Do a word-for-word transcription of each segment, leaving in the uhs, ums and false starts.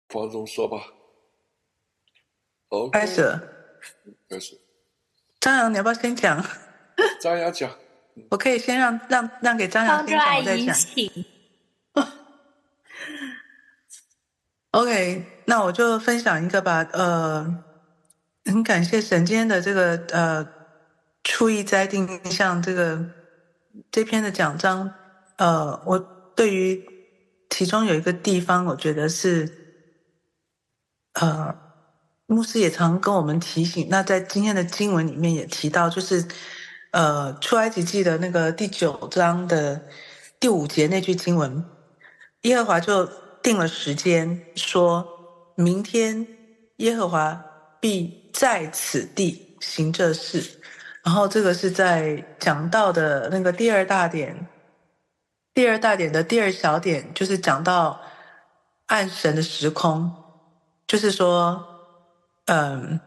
放松说吧。 开始 OK， 了。 开始。 张扬，你要不要先讲？ 张扬讲。 我可以先让让让给张扬先讲，我再讲。OK， 那我就分享一个吧。呃，很感谢神今天的这个呃初一斋定向这个这篇的讲章。呃，我对于其中有一个地方，我觉得是呃牧师也常跟我们提醒。那在今天的经文里面也提到，就是呃出埃及记的那个第九章的第五节那句经文，耶和华就定了时间，说明天耶和华必在此地行这事。然后这个是在讲到的那个第二大点，第二大点的第二小点，就是讲到按神的时空，就是说，嗯，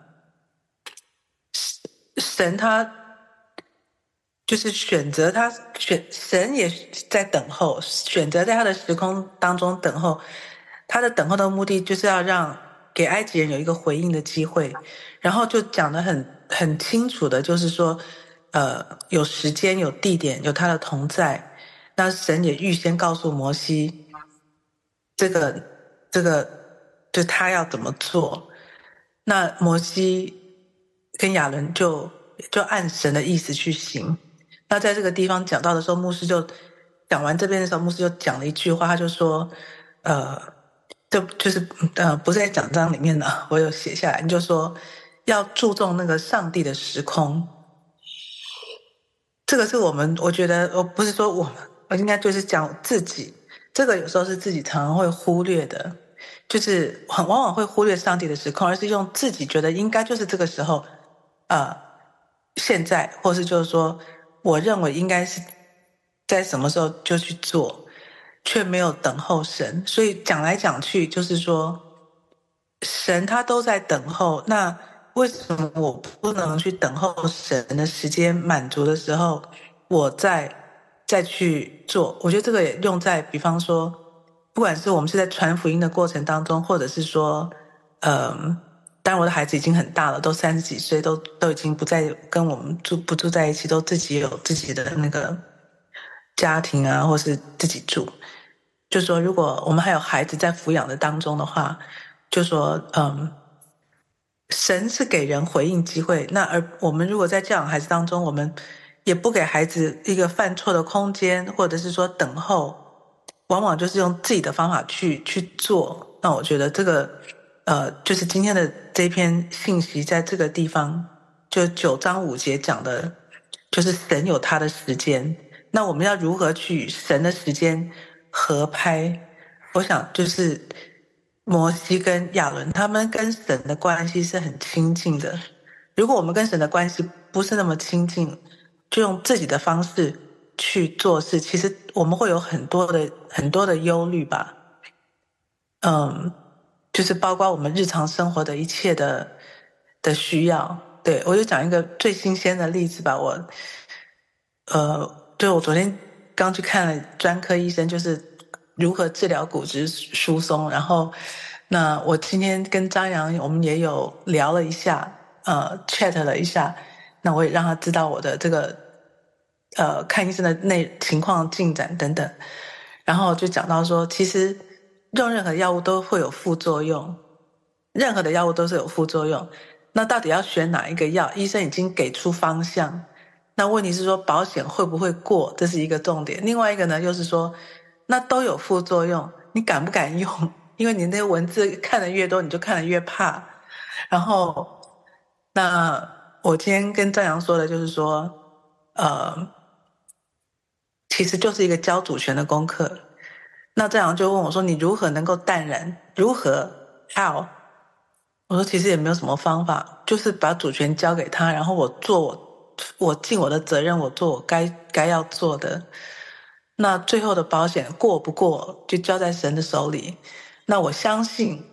神他就是选择他选神也在等候，选择在他的时空当中等候。他的等候的目的就是要让给埃及人有一个回应的机会，然后就讲得很很清楚的，就是说，呃，有时间、有地点、有他的同在。那神也预先告诉摩西，这个这个就他要怎么做。那摩西跟亚伦就就按神的意思去行。那在这个地方讲到的时候，牧师就讲完这边的时候，牧师就讲了一句话，他就说，呃，就就是呃，不是在讲章里面的，我有写下来，你就说要注重那个上帝的时空。这个是我们，我觉得，我不是说我们，我应该就是讲自己。这个有时候是自己常常会忽略的，就是很往往会忽略上帝的时空，而是用自己觉得应该就是这个时候，呃，现在，或是就是说，我认为应该是在什么时候就去做，却没有等候神。所以讲来讲去，就是说，神他都在等候，那为什么我不能去等候神的时间满足的时候，我再再去做？我觉得这个也用在，比方说，不管是我们是在传福音的过程当中，或者是说，嗯，当然我的孩子已经很大了，都三十几岁，都都已经不再跟我们住不住在一起，都自己有自己的那个家庭啊，或是自己住。就说如果我们还有孩子在抚养的当中的话，就说嗯，神是给人回应机会，那而我们如果在教养孩子当中，我们也不给孩子一个犯错的空间，或者是说等候，往往就是用自己的方法去去做。那我觉得这个呃，就是今天的这篇信息，在这个地方就九章五节讲的，就是神有他的时间，那我们要如何去与神的时间合拍？我想就是摩西跟亚伦他们跟神的关系是很亲近的。如果我们跟神的关系不是那么亲近，就用自己的方式去做事，其实我们会有很多的很多的忧虑吧。嗯，就是包括我们日常生活的一切的的需要。对，我就讲一个最新鲜的例子吧。我呃，对，我昨天刚去看了专科医生，就是如何治疗骨质疏松。然后，那我今天跟张扬，我们也有聊了一下，呃，chat 了一下。那我也让他知道我的这个呃看医生的内情况进展等等。然后就讲到说，其实用任何药物都会有副作用，任何的药物都是有副作用。那到底要选哪一个药？医生已经给出方向。那问题是说保险会不会过，这是一个重点。另外一个呢，就是说那都有副作用，你敢不敢用？因为你那些文字看得越多，你就看得越怕。然后那我今天跟张扬说的就是说，呃，其实就是一个交主权的功课。那张扬就问我说，你如何能够淡然？如何 how？ 我说其实也没有什么方法，就是把主权交给他，然后我做我我尽我的责任，我做我该该要做的。那最后的保险过不过，就交在神的手里。那我相信，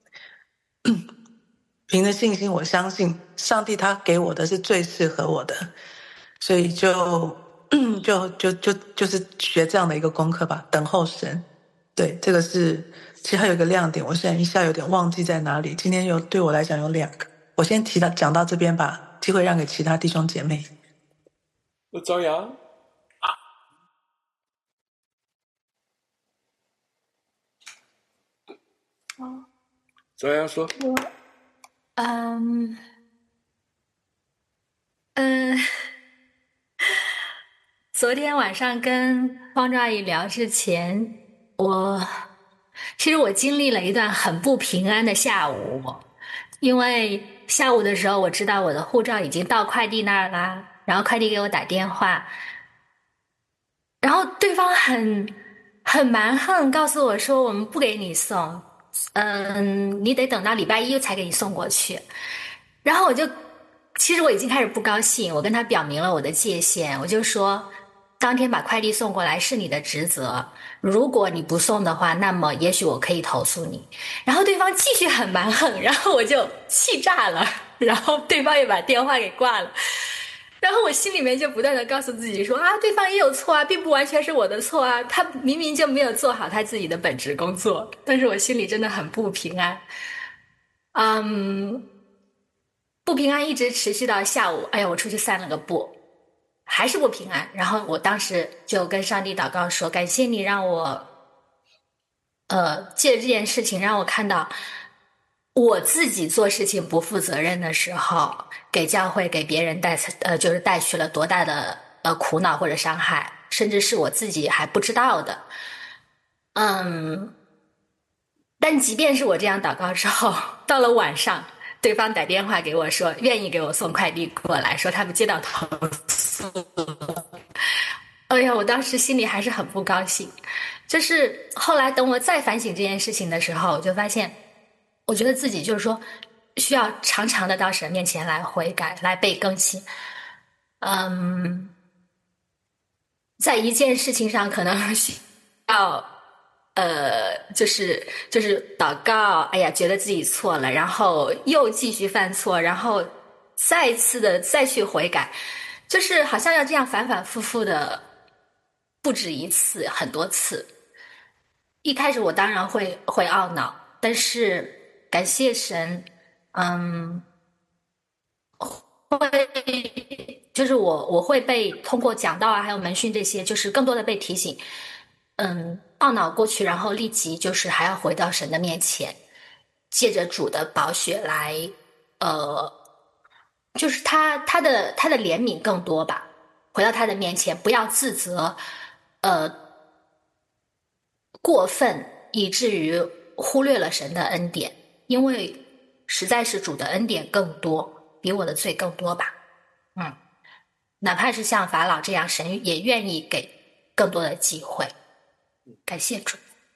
凭着信心，我相信上帝他给我的是最适合我的，所以就就就就就是学这样的一个功课吧，等候神。对，这个是其实还有一个亮点，我现在一下有点忘记在哪里。今天有对我来讲有两个，我先提到讲到这边，把机会让给其他弟兄姐妹。 那张扬， 哦， 张扬说， 我，嗯嗯，昨天晚上跟方丈阿姨聊之前，我其实我经历了一段很不平安的下午，因为下午的时候我知道我的护照已经到快递那儿啦，然后快递给我打电话，然后对方很很蛮横，告诉我说我们不给你送，嗯，你得等到礼拜一才给你送过去。然后我就，其实我已经开始不高兴，我跟他表明了我的界限，我就说，当天把快递送过来是你的职责，如果你不送的话，那么也许我可以投诉你。然后对方继续很蛮横，然后我就气炸了，然后对方也把电话给挂了。然后我心里面就不断的告诉自己说啊，对方也有错啊，并不完全是我的错啊，他明明就没有做好他自己的本职工作，但是我心里真的很不平安。嗯，不平安一直持续到下午，哎呀，我出去散了个步，还是不平安。然后我当时就跟上帝祷告说，感谢你让我，呃，借这件事情让我看到，我自己做事情不负责任的时候，给教会、给别人带呃，就是带去了多大的呃苦恼或者伤害，甚至是我自己还不知道的。嗯，但即便是我这样祷告之后，到了晚上，对方打电话给我说，愿意给我送快递过来，说他们接到投诉。哎呀，我当时心里还是很不高兴。就是后来等我再反省这件事情的时候，我就发现。我觉得自己就是说，需要常常的到神面前来悔改，来被更新。嗯，在一件事情上可能需要，呃，就是就是祷告，哎呀，觉得自己错了，然后又继续犯错，然后再次的再去悔改，就是好像要这样反反复复的，不止一次，很多次。一开始我当然会会懊恼，但是。感谢神，嗯，会就是我我会被通过讲道啊，还有门训这些，就是更多的被提醒，嗯，懊恼过去，然后立即就是还要回到神的面前，借着主的宝血来，呃，就是他他的他的怜悯更多吧，回到他的面前，不要自责，呃，过分以至于忽略了神的恩典。因为实在是主的恩典更多，比我的罪更多吧。嗯，哪怕是像法老这样，神也愿意给更多的机会。感谢主。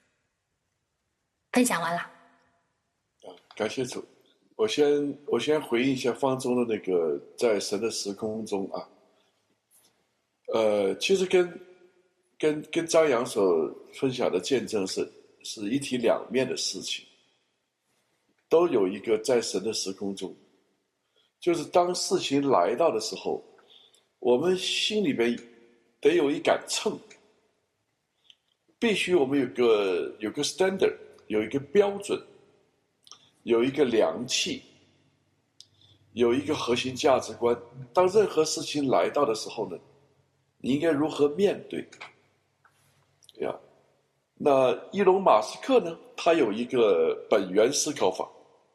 分享完了。 感谢主。我先我先回应一下方舟的那个在神的时空中啊，呃，其实跟跟跟张扬所分享的见证是是一体两面的事情。都有一个在神的时空中，就是当事情来到的时候，我们心里边得有一杆秤，必须我们有个有个 standard， 有一个标准，有一个量器，有一个核心价值观。当任何事情来到的时候呢，你应该如何面对呀？那伊隆马斯克呢，他有一个本源思考法。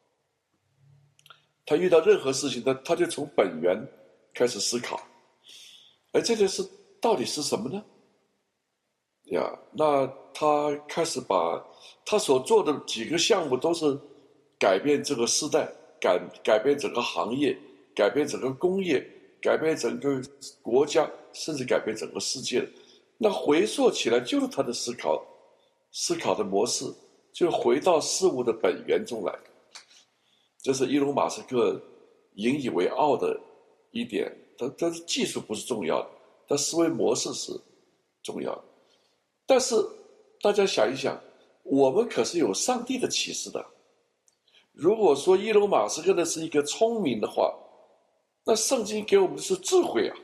他遇到任何事情，他他就从本源开始思考，而这件事到底是什么呢？呀，那他开始把他所做的几个项目都是改变这个时代，改改变整个行业，改变整个工业，改变整个国家，甚至改变整个世界的。那回溯起来，就是他的思考思考的模式，就回到事物的本源中来。这是伊隆马斯克引以为傲的一点，他他技术不是重要的，他思维模式是重要的。但是大家想一想，我们可是有上帝的启示的。如果说伊隆马斯克的是一个聪明的话，那圣经给我们的是智慧啊。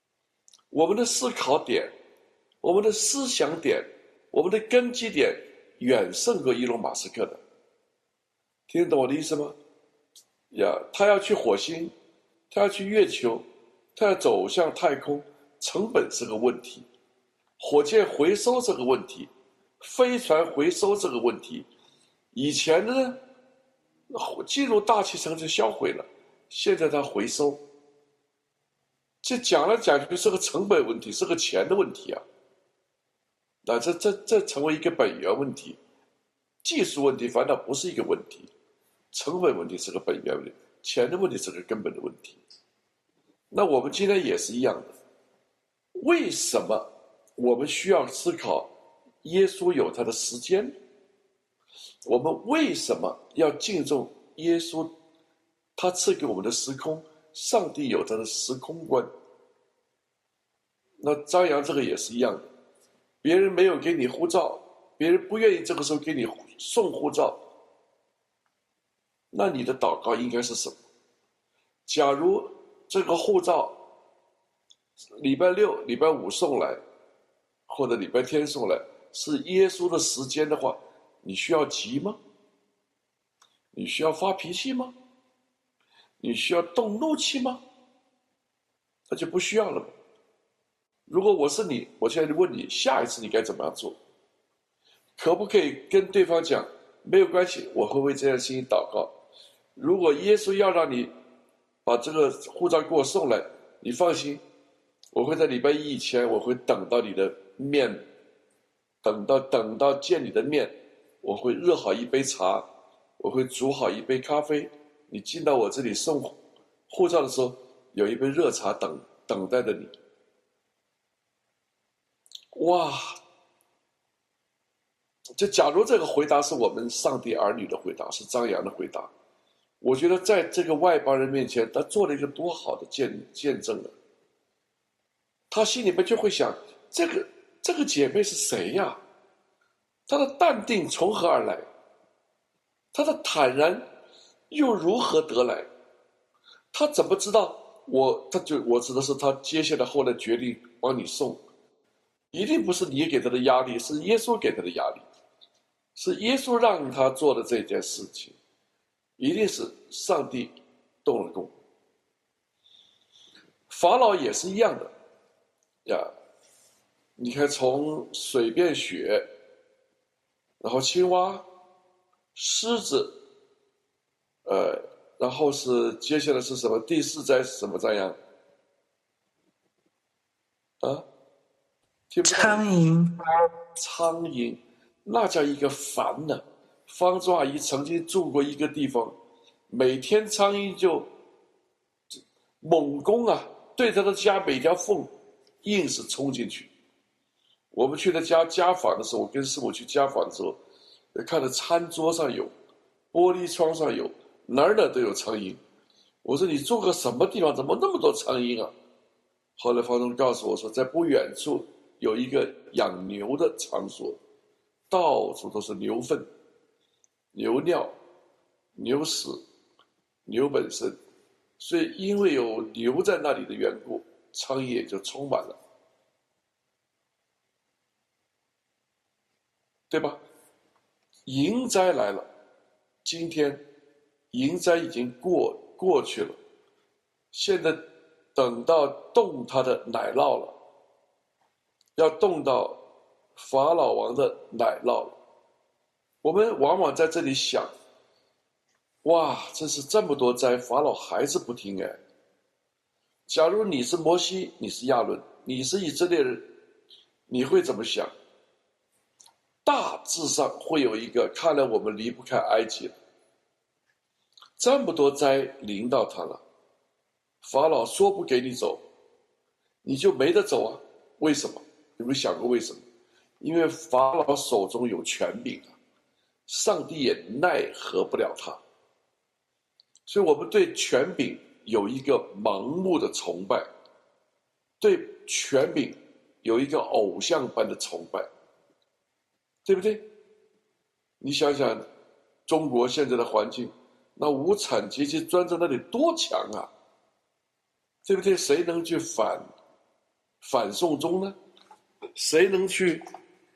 我们的思考点，我们的思想点，我们的根基点远胜过伊隆马斯克的。听得懂我的意思吗？呀，他要去火星，他要去月球，他要走向太空，成本是个问题，火箭回收这个问题，飞船回收这个问题，以前呢进入大气层就销毁了，现在它回收，这讲来讲去是个成本问题，是个钱的问题啊。那这这这成为一个本源问题，技术问题反倒不是一个问题，成本问题是个本源问题，钱的问题是个根本的问题。那我们今天也是一样的，为什么我们需要思考耶稣有他的时间？我们为什么要敬重耶稣？他赐给我们的时空，上帝有他的时空观。那张扬这个也是一样的，别人没有给你护照，别人不愿意这个时候给你送护照，那你的祷告应该是什么？假如这个护照礼拜六、礼拜五送来，或者礼拜天送来，是耶稣的时间的话，你需要急吗？你需要发脾气吗？你需要动怒气吗？那就不需要了。如果我是你，我现在就问你，下一次你该怎么样做？可不可以跟对方讲，没有关系，我会为这件事情祷告。如果耶稣要让你把这个护照给我送来，你放心，我会在礼拜一以前，我会等到你的面，等到等到见你的面，我会热好一杯茶，我会煮好一杯咖啡，你进到我这里送护照的时候，有一杯热茶等等待着你。哇，就假如这个回答是我们上帝儿女的回答，是张扬的回答，我觉得在这个外邦人面前，他做了一个多好的见见证啊！他心里面就会想，这个这个姐妹是谁呀？她的淡定从何而来？她的坦然又如何得来？她怎么知道我？他就我指的是他接下来后来决定帮你送，一定不是你给他的压力，是耶稣给他的压力，是耶稣让他做的这件事情，一定是上帝动了工。法老也是一样的呀，你看从水变雪，然后青蛙、狮子，呃，然后是接下来是什么？第四灾是什么灾样？啊？ 苍蝇， 苍蝇，那叫一个烦呢。方仲阿姨曾经住过一个地方，每天苍蝇就猛攻啊，对她的家每条缝硬是冲进去。我们去他家家访的时候，我跟师母去家访的时候，看到餐桌上有，玻璃窗上有，哪儿哪儿都有苍蝇。我说你住个什么地方，怎么那么多苍蝇啊？后来方仲告诉我说，在不远处有一个养牛的场所，到处都是牛粪、牛尿、牛屎、牛本身，所以因为有牛在那里的缘故，苍蝇也就充满了，对吧？蝇灾来了，今天蝇灾已经过过去了，现在等到动他的奶酪了，要动到法老王的奶酪了。我们往往在这里想，哇，这是这么多灾，法老还是不听哎。假如你是摩西，你是亚伦，你是以色列人，你会怎么想？大致上会有一个，看来我们离不开埃及了，这么多灾临到他了，法老说不给你走，你就没得走啊？为什么？有没有想过为什么？因为法老手中有权柄啊，上帝也奈何不了他，所以我们对权柄有一个盲目的崇拜，对权柄有一个偶像般的崇拜，对不对？你想想中国现在的环境，那无产阶级专在那里多强啊，对不对？谁能去反反送中呢？谁能去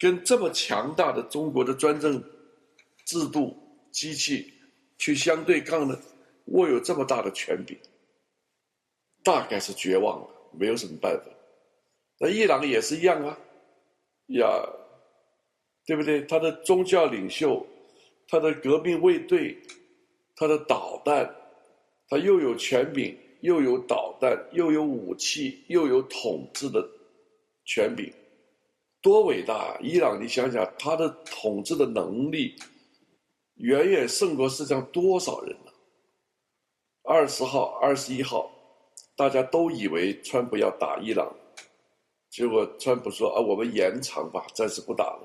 跟这么强大的中国的专政制度机器去相对抗呢？握有这么大的权柄，大概是绝望了，没有什么办法。那伊朗也是一样啊，呀，对不对？他的宗教领袖，他的革命卫队，他的导弹，他又有权柄，又有导弹，又有武器，又有统治的权柄，多伟大啊！伊朗，你想想，他的统治的能力远远胜过世界上多少人呢？二十号、二十一号，大家都以为川普要打伊朗，结果川普说：“啊，我们延长吧，暂时不打了。”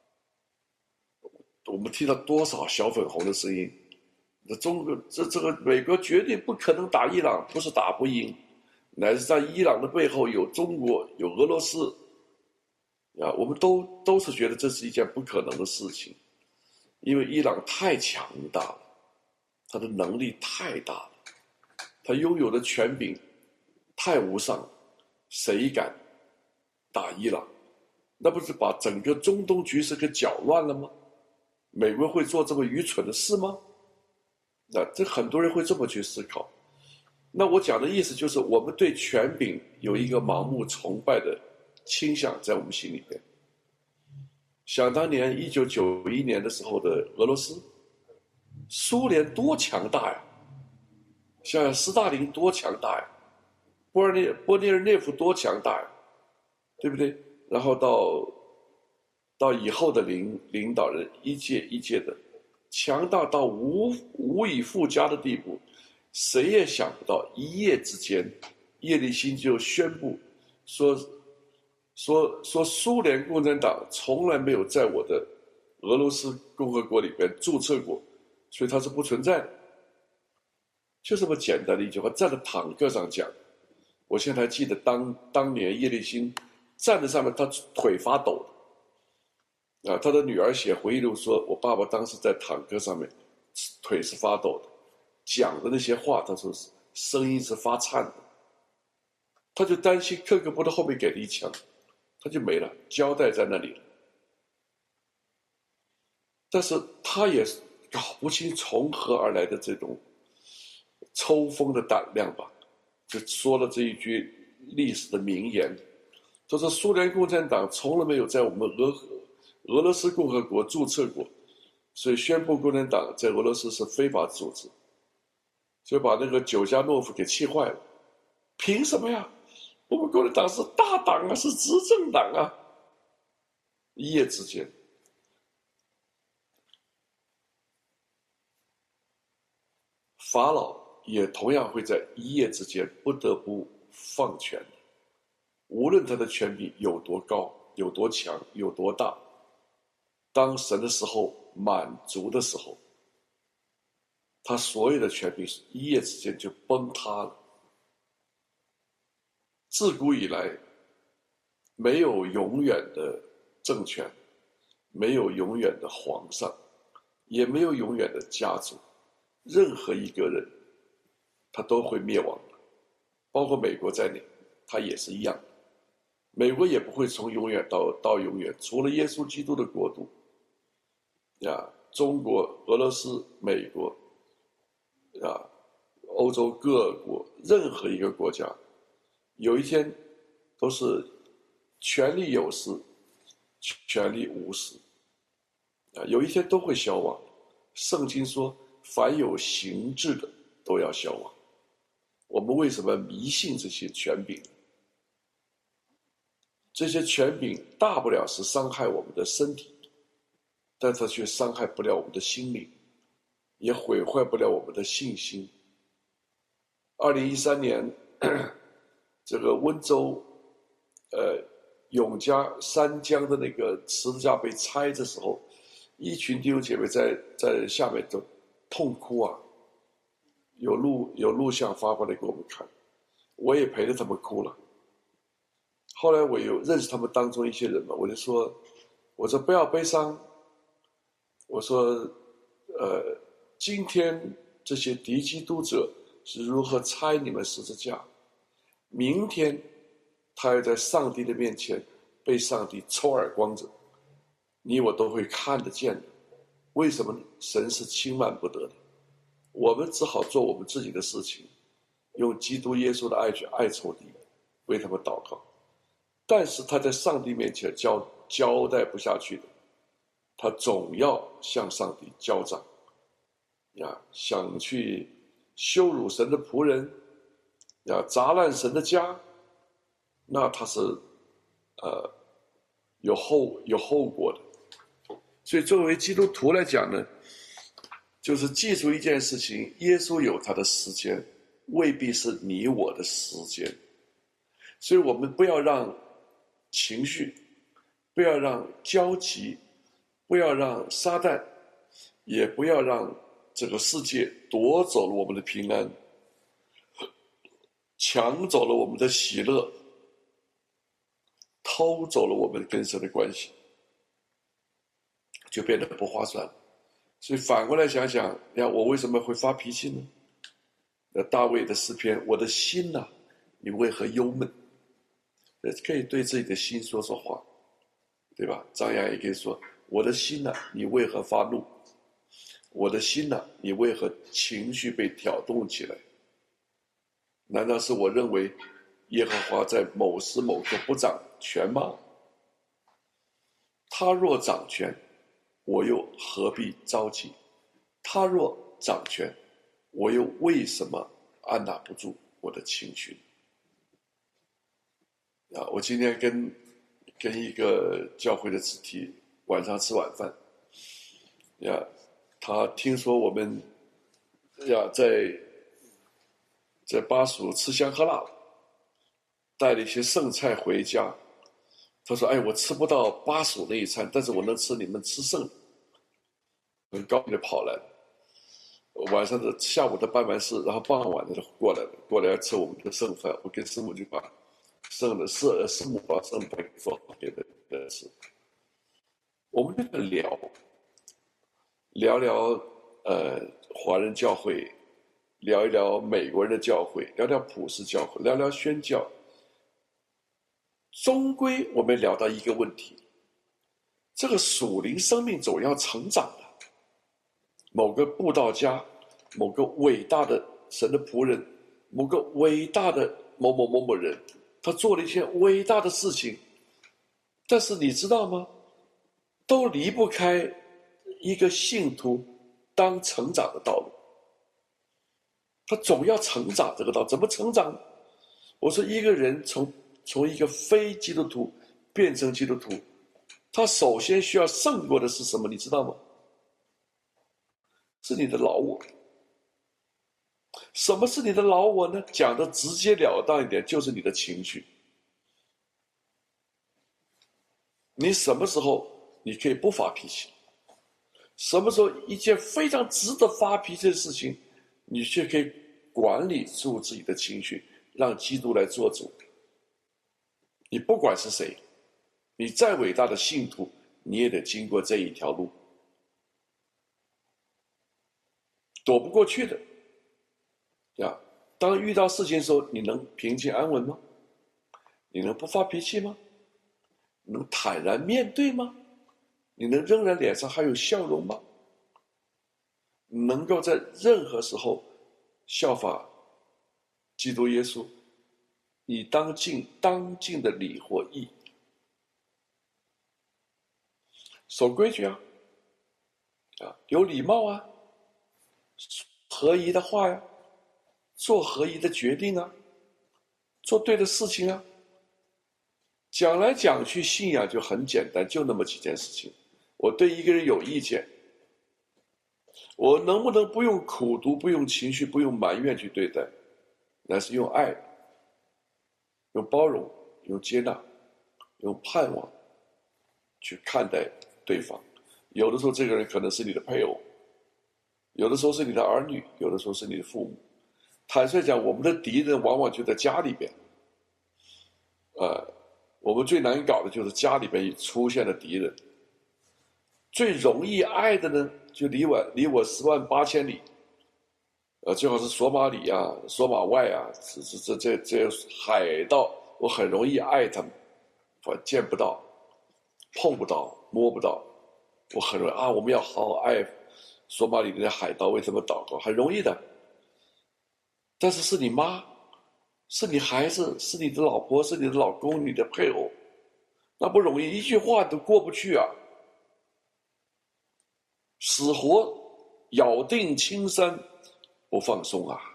我们听到多少小粉红的声音？那中国这这个美国绝对不可能打伊朗，不是打不赢，乃是在伊朗的背后有中国，有俄罗斯。啊，我们都都是觉得这是一件不可能的事情，因为伊朗太强大了，他的能力太大了，他拥有的权柄太无上了，谁敢打伊朗？那不是把整个中东局势给搅乱了吗？美国会做这么愚蠢的事吗？那这很多人会这么去思考。那我讲的意思就是，我们对权柄有一个盲目崇拜的倾向在我们心里边。想当年一九九一年的时候的俄罗斯，苏联多强大呀！想想斯大林多强大呀，波尔涅波涅日涅夫多强大呀，对不对？然后到到以后的领领导人一届一届的强大到无无以复加的地步，谁也想不到一夜之间，叶利钦就宣布说说说苏联共产党从来没有在我的俄罗斯共和国里边注册过，所以它是不存在的。就这么简单的一句话，站在坦克上讲。我现在还记得当当年叶利钦站在上面，他腿发抖的。啊，他的女儿写回忆录说，我爸爸当时在坦克上面，腿是发抖的，讲的那些话，他说是声音是发颤的。他就担心克格勃的后面给了一枪，他就没了，交代在那里了。但是他也搞不清从何而来的这种抽风的胆量吧，就说了这一句历史的名言，他说苏联共产党从来没有在我们俄俄罗斯共和国注册过，所以宣布共产党在俄罗斯是非法组织，就把那个久加诺夫给气坏了。凭什么呀？我们共产党是大党啊，是执政党啊！一夜之间，法老也同样会在一夜之间不得不放权，无论他的权柄有多高、有多强、有多大，当神的时候满足的时候，他所有的权柄一夜之间就崩塌了。自古以来，没有永远的政权，没有永远的皇上，也没有永远的家族，任何一个人他都会灭亡的，包括美国在内，他也是一样。美国也不会从永远到到永远，除了耶稣基督的国度呀，中国、俄罗斯、美国啊，欧洲各国任何一个国家，有一天都是权力有时，权力无时啊，有一天都会消亡。圣经说，凡有形质的都要消亡。我们为什么迷信这些权柄？这些权柄大不了是伤害我们的身体，但它却伤害不了我们的心灵，也毁坏不了我们的信心。二零一三年，这个温州，呃，永嘉三江的那个十字架被拆的时候，一群弟兄姐妹在在下面都痛哭啊，有录有录像发过来给我们看，我也陪着他们哭了。后来我有认识他们当中一些人嘛，我就说，我说不要悲伤，我说，呃，今天这些敌基督者是如何拆你们十字架，明天他要在上帝的面前被上帝抽耳光子， 你我都会看得见的。为什么呢？神是轻慢不得的，我们只好做我们自己的事情，用基督耶稣的爱去爱仇敌，为他们祷告。但是他在上帝面前交交代不下去的，他总要向上帝交账呀，想去羞辱神的仆人呀，砸烂神的家，那他是呃有后有后果的。所以作为基督徒来讲呢，就是记住一件事情，耶稣有他的时间，未必是你我的时间。所以我们不要让情绪，不要让焦急，不要让撒旦，也不要让这个世界夺走了我们的平安，抢走了我们的喜乐，偷走了我们跟神的关系，就变得不划算。所以反过来想想，你看我为什么会发脾气呢？那大卫的诗篇，我的心哪、啊，你为何忧闷？可以对自己的心说说话，对吧？张扬也可以说，我的心哪、啊，你为何发怒？我的心哪、啊，你为何情绪被挑动起来？难道是我认为耶和华在某时某刻不掌权吗？他若掌权，我又何必着急？他若掌权，我又为什么按捺不住我的情绪？啊，我今天跟跟一个教会的子弟晚上吃晚饭，呀，他听说我们呀在在巴蜀吃香喝辣，带了一些剩菜回家。他说：“哎，我吃不到巴蜀那一餐，但是我能吃你们吃剩的。”很高兴的跑来了。晚上的下午的办完事，然后傍晚的过来了，过来吃我们的剩饭。我跟师母就把剩的师师母把剩饭给做好给他吃。我们就在聊聊聊呃华人教会，聊一聊美国人的教会，聊聊普世教会，聊聊宣教。终归我们聊到一个问题，这个属灵生命总要成长的。某个布道家，某个伟大的神的仆人，某个伟大的某某某某人，他做了一件伟大的事情，但是你知道吗？都离不开一个信徒当成长的道路。他总要成长，这个道怎么成长呢？我说一个人从从一个非基督徒变成基督徒，他首先需要胜过的是什么？你知道吗？是你的老我。什么是你的老我呢？讲的直截了当一点，就是你的情绪。你什么时候你可以不发脾气？什么时候一件非常值得发脾气的事情，你却可以管理住自己的情绪，让基督来做主。你不管是谁，你再伟大的信徒，你也得经过这一条路，躲不过去的呀。当遇到事情的时候，你能平静安稳吗？你能不发脾气吗？你能坦然面对吗？你能仍然脸上还有笑容吗？能够在任何时候效法基督耶稣，以当尽当尽的礼或义，守规矩啊，啊，有礼貌啊，合宜的话呀，做合宜的决定啊，做对的事情啊。讲来讲去，信仰就很简单，就那么几件事情。我对一个人有意见，我能不能不用苦毒，不用情绪，不用埋怨去对待，乃是用爱，用包容，用接纳，用盼望去看待对方。有的时候这个人可能是你的配偶，有的时候是你的儿女，有的时候是你的父母。坦率讲，我们的敌人往往就在家里边。呃，我们最难搞的就是家里边出现了敌人。最容易爱的呢，就离我离我十万八千里，呃，最好是索马里啊、索马外啊，这这这这这海盗，我很容易爱他们，我见不到、碰不到、摸不到， 我很容易啊，我们要好好爱索马里的海盗，为什么祷告？很容易的。但是是你妈，是你孩子，是你的老婆，是你的老公，你的配偶，那不容易，一句话都过不去啊。死活咬定青山不放松啊，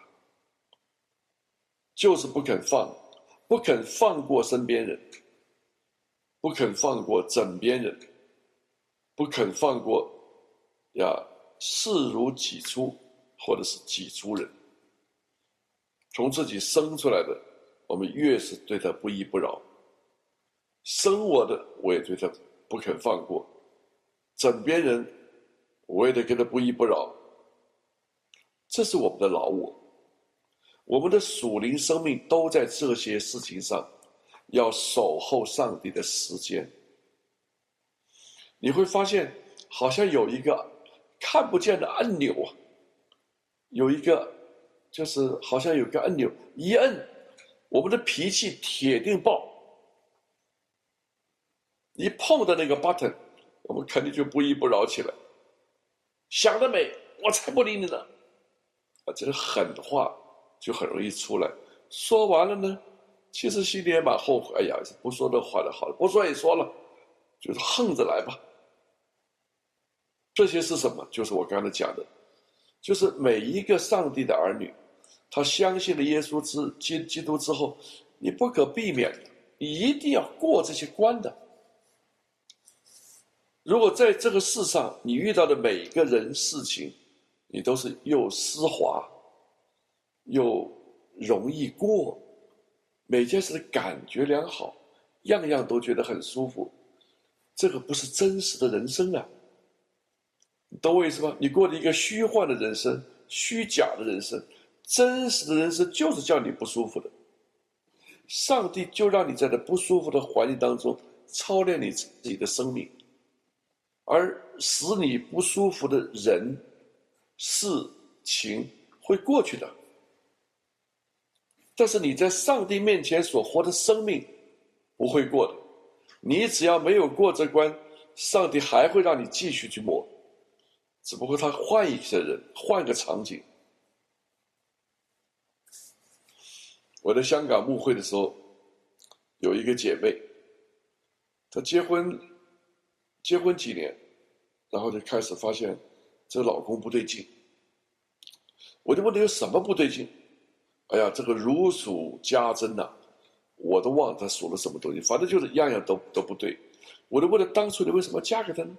就是不肯放，不肯放过身边人，不肯放过枕边人，不肯放过呀视如己出或者是己出人。从自己生出来的，我们越是对他不依不饶，生我的我也对他不肯放过，枕边人我也得跟他不依不饶。这是我们的老我，我们的属灵生命都在这些事情上要守候上帝的时间。你会发现好像有一个看不见的按钮啊，有一个就是好像有个按钮，一摁我们的脾气铁定爆，一碰到那个 button 我们肯定就不依不饶起来。想得美，我才不理你呢啊，这个狠话就很容易出来。说完了呢，其实心里也蛮后悔，哎呀，不说这话的好了，不说也说了，就是横着来吧。这些是什么？就是我刚才讲的，就是每一个上帝的儿女，他相信了耶稣之基基督之后，你不可避免的，你一定要过这些关的。如果在这个世上你遇到的每一个人事情，你都是又丝滑又容易过，每件事的感觉良好，样样都觉得很舒服，这个不是真实的人生啊！你懂我意思吗？你过了一个虚幻的人生，虚假的人生，真实的人生就是叫你不舒服的。上帝就让你在这不舒服的环境当中操练你自己的生命，而使你不舒服的人事情会过去的。但是你在上帝面前所活的生命不会过的，你只要没有过这关，上帝还会让你继续去磨，只不过他换一些人，换个场景。我在香港牧会的时候，有一个姐妹，她结婚结婚几年，然后就开始发现这老公不对劲。我就问她有什么不对劲？哎呀，这个如数家珍呐、啊，我都忘了她数了什么东西，反正就是样样都都不对。我就问她，当初你为什么嫁给他呢？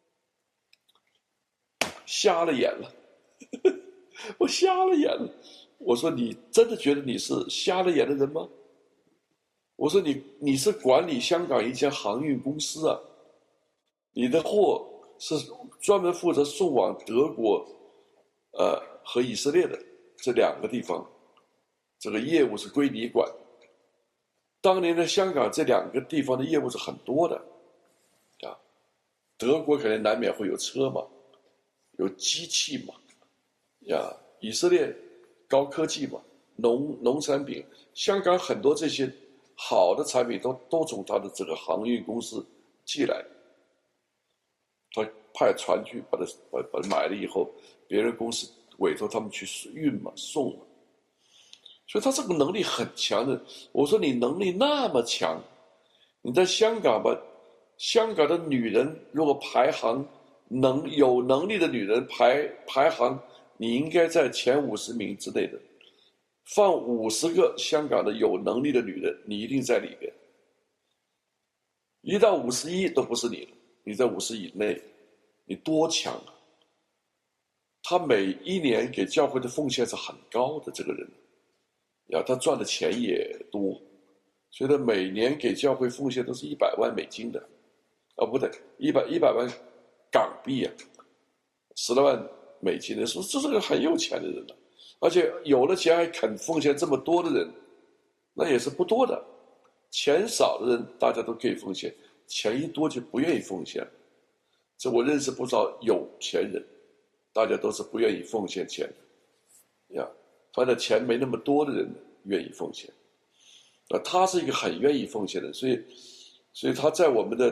瞎了眼了，我瞎了眼了。我说你真的觉得你是瞎了眼的人吗？我说你你是管理香港一家航运公司啊，你的货是专门负责送往德国，呃和以色列的这两个地方，这个业务是归你管。当年的香港这两个地方的业务是很多的，啊，德国可能难免会有车嘛，有机器嘛，呀，以色列高科技嘛，农农产品，香港很多这些好的产品都都从他的这个航运公司寄来，他派船去把它把把它买了以后，别人公司委托他们去运嘛送嘛，所以他这个能力很强的。我说你能力那么强，你在香港吧，香港的女人如果排行能有能力的女人排排行，你应该在前五十名之内的。放五十个香港的有能力的女人，你一定在里边。一到五十一都不是你了，你在五十以内，你多强啊！他每一年给教会的奉献是很高的，这个人呀，他赚的钱也多，所以他每年给教会奉献都是一百万美金的，啊，不对，一百一百万港币啊，十来万美金的，说这是个很有钱的人了。而且有了钱还肯奉献这么多的人，那也是不多的。钱少的人大家都可以奉献，钱一多就不愿意奉献。这我认识不少有钱人，大家都是不愿意奉献钱的呀。反正钱没那么多的人愿意奉献，啊，他是一个很愿意奉献的，所以，所以他在我们的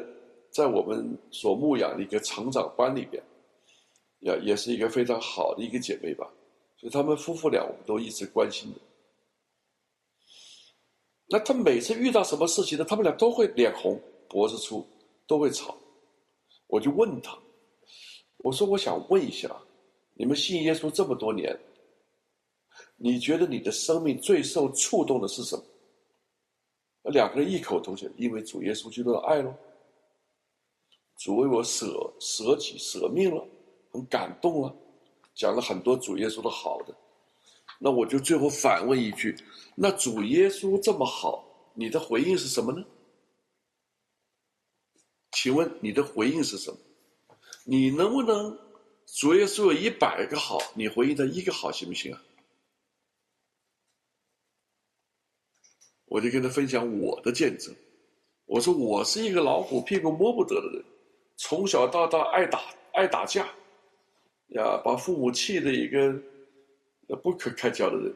在我们所牧养的一个成长班里边，也也是一个非常好的一个姐妹吧，所以他们夫妇俩我们都一直关心的。那他每次遇到什么事情呢，他们俩都会脸红脖子粗，都会吵。我就问他，我说我想问一下，你们信耶稣这么多年，你觉得你的生命最受触动的是什么？两个人异口同声，因为主耶稣基督的爱咯，主为我舍舍己舍命了，很感动了，讲了很多主耶稣的好的。那我就最后反问一句，那主耶稣这么好，你的回应是什么呢？请问你的回应是什么？你能不能主耶稣有一百个好，你回应他一个好行不行啊？我就跟他分享我的见证，我说我是一个老虎屁股摸不得的人，从小到大爱打爱打架呀，把父母气的一个不可开交的人，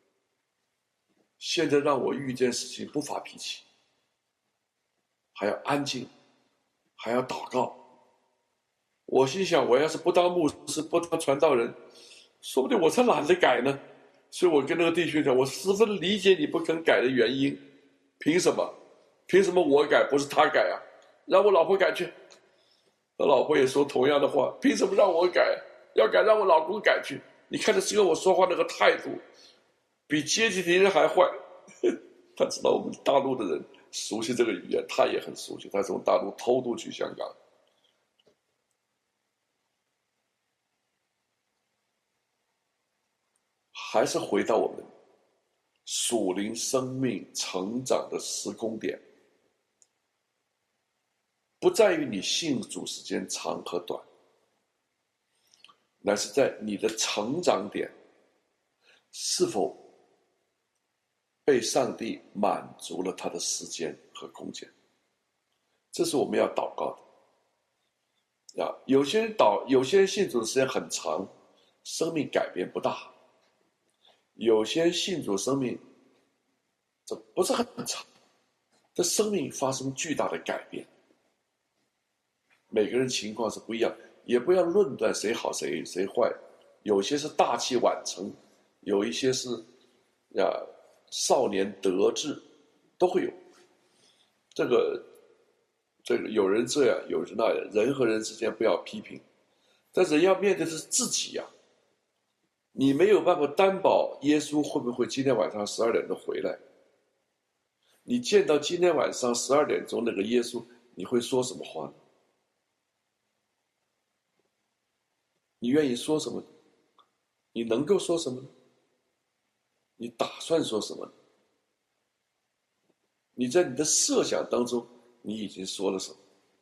现在让我遇见事情不发脾气，还要安静，还要祷告。我心想，我要是不当牧师不当传道人，说不定我才懒得改呢。所以我跟那个弟兄讲，我十分理解你不肯改的原因，凭什么？凭什么我改不是他改啊？让我老婆改去。我老婆也说同样的话，凭什么让我改？要改让我老公改去。你看他跟我说话那个态度，比阶级敌人还坏。他知道我们大陆的人熟悉这个语言，他也很熟悉，他从大陆偷渡去香港。还是回到我们属灵生命成长的时空点，不在于你信主时间长和短，乃是在你的成长点是否被上帝满足了他的时间和空间。这是我们要祷告的啊！有些人祷，有些人信主的时间很长，生命改变不大；有些人信主生命这不是很长，这生命发生巨大的改变。每个人情况是不一样，也不要论断谁好谁谁坏。有些是大器晚成，有一些是呀少年得志，都会有。这个这个有人这样，有人那样，人和人之间不要批评，但人要面对的是自己呀、啊。你没有办法担保耶稣会不会今天晚上十二点钟回来。你见到今天晚上十二点钟那个耶稣，你会说什么话呢？你愿意说什么呢？你能够说什么呢？你打算说什么呢？你在你的设想当中，你已经说了什么？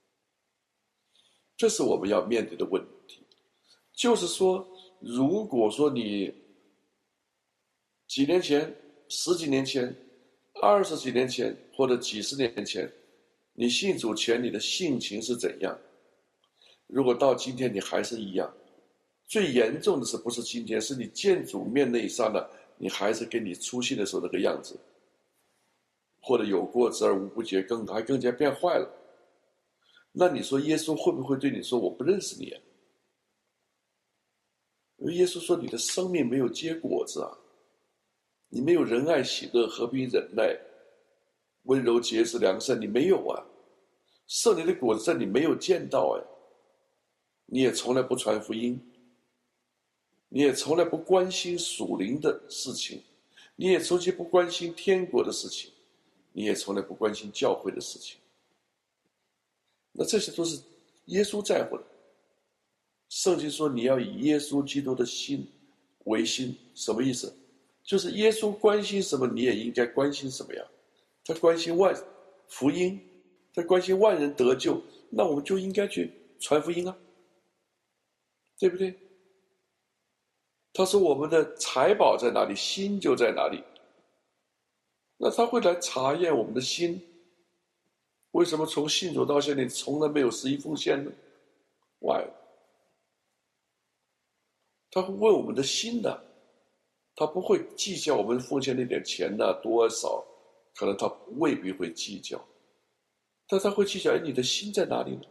这是我们要面对的问题。就是说，如果说你几年前、十几年前、二十几年前或者几十年前，你信主前你的性情是怎样？如果到今天你还是一样，最严重的是不是今天，是你见主面那一刹那，你还是跟你出信的时候那个样子，或者有过之而无不及，更还更加变坏了。那你说耶稣会不会对你说我不认识你啊？因为耶稣说你的生命没有结果子啊，你没有仁爱喜乐和平忍耐温柔节制良善，你没有啊。圣灵的果子在你没有见到哎，你也从来不传福音，你也从来不关心属灵的事情，你也从来不关心天国的事情，你也从来不关心教会的事情。那这些都是耶稣在乎的。圣经说你要以耶稣基督的心为心，什么意思？就是耶稣关心什么，你也应该关心什么呀。他关心万福音，他关心万人得救，那我们就应该去传福音啊，对不对？他说我们的财宝在哪里，心就在哪里。那他会来查验我们的心，为什么从信主到现在从来没有十一奉献呢？ Why？ 他会问我们的心的，他不会计较我们奉献那点钱呢多少，可能他未必会计较。 但他会去想，哎，你的心在哪里呢？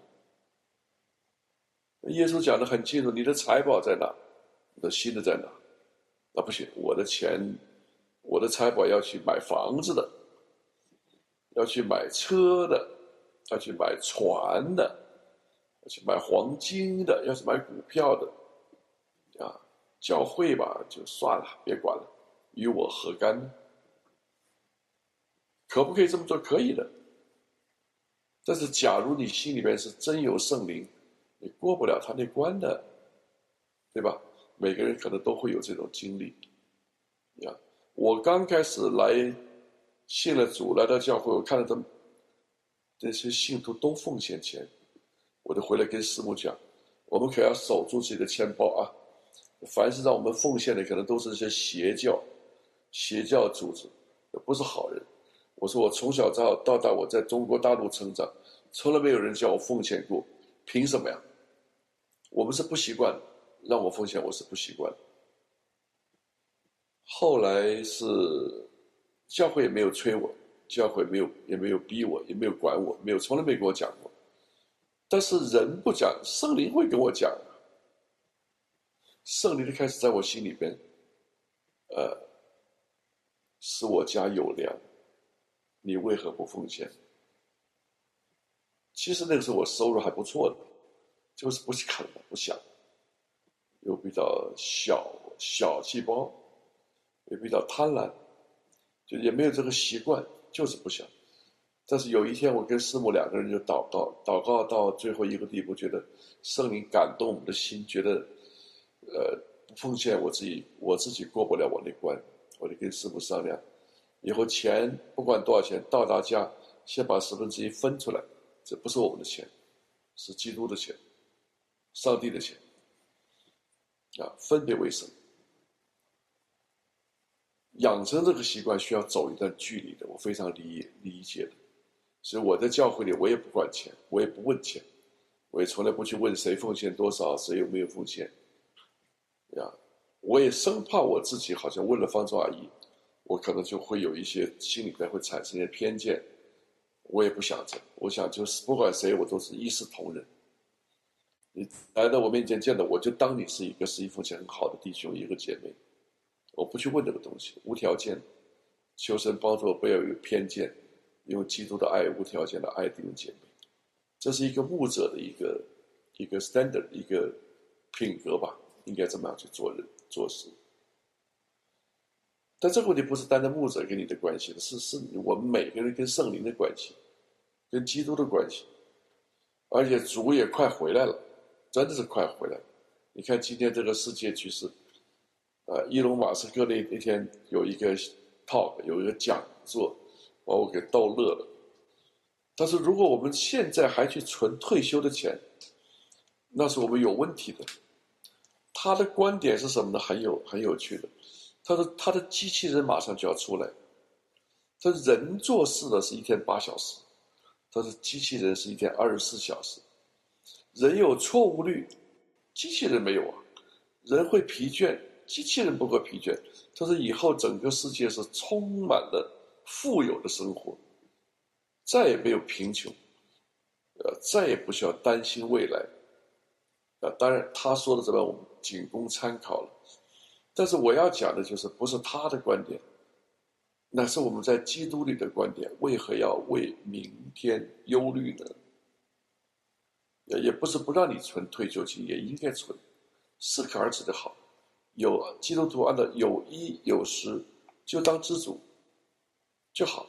耶稣讲得很清楚，你的财宝在哪，你的心的在哪？啊，不行，我的钱，我的财宝要去买房子的，要去买车的，要去买船的，要去买黄金的，要去买股票的，啊，教会吧就算了，别管了，与我何干呢？可不可以这么做？可以的。但是，假如你心里面是真有圣灵，你过不了他那关的，对吧？每个人可能都会有这种经历。呀，我刚开始来信了主，来到教会，我看到他们这些信徒都奉献钱，我就回来跟师母讲，我们可要守住自己的钱包啊！凡是让我们奉献的，可能都是一些邪教、邪教组织，不是好人。我说我从小到到大，我在中国大陆成长，从来没有人叫我奉献过，凭什么呀？我们是不习惯，让我奉献我是不习惯。后来是教会也没有催我，教会没有也没有逼我，也没有管我，没有从来没跟我讲过。但是人不讲，圣灵会跟我讲，圣灵就开始在我心里边，呃，使我家有粮。你为何不奉献？其实那个时候我收入还不错的，就是不去啃了，不想，又比较小小气包，也比较贪婪，就也没有这个习惯，就是不想。但是有一天，我跟师母两个人就祷告，祷告到最后一个地步，觉得圣灵感动我们的心，觉得，呃，不奉献我自己，我自己过不了我那关，我就跟师母商量。以后钱不管多少钱，到达家先把十分之一分出来，这不是我们的钱，是基督的钱，上帝的钱，啊，分别为圣。养成这个习惯需要走一段距离的，我非常理理解的。所以我在教会里，我也不管钱，我也不问钱，我也从来不去问谁奉献多少，谁有没有奉献，呀，我也生怕我自己好像问了方舟阿姨。我可能就会有一些心里边会产生一些偏见，我也不想这，我想就是不管谁，我都是一视同仁。你来到我面前见到我，就当你是一个是一奉献很好的弟兄，一个姐妹，我不去问这个东西，无条件，求神帮助我不要有偏见，用基督的爱无条件的爱弟兄姐妹，这是一个牧者的一个一个 standard 一个品格吧，应该这么样去做人做事。但这个问题不是单单牧者跟你的关系，是是我们每个人跟圣灵的关系，跟基督的关系。而且主也快回来了，真的是快回来了。你看今天这个世界局势，呃，伊隆马斯克那那天有一个 talk， 有一个讲座，把我给逗乐了。但是如果我们现在还去存退休的钱，那是我们有问题的。他的观点是什么呢？很有很有趣的。他说他的机器人马上就要出来，他人做事的是一天八小时，他说机器人是一天二十四小时。人有错误率，机器人没有啊。人会疲倦，机器人不会疲倦。他说以后整个世界是充满了富有的生活，再也没有贫穷，呃，再也不需要担心未来。啊，当然他说的这边我们仅供参考了。但是我要讲的就是不是他的观点，那是我们在基督里的观点。为何要为明天忧虑呢？也不是不让你存退休金，也应该存，适可而止的好。有基督徒按照有衣有食，就当知足就好，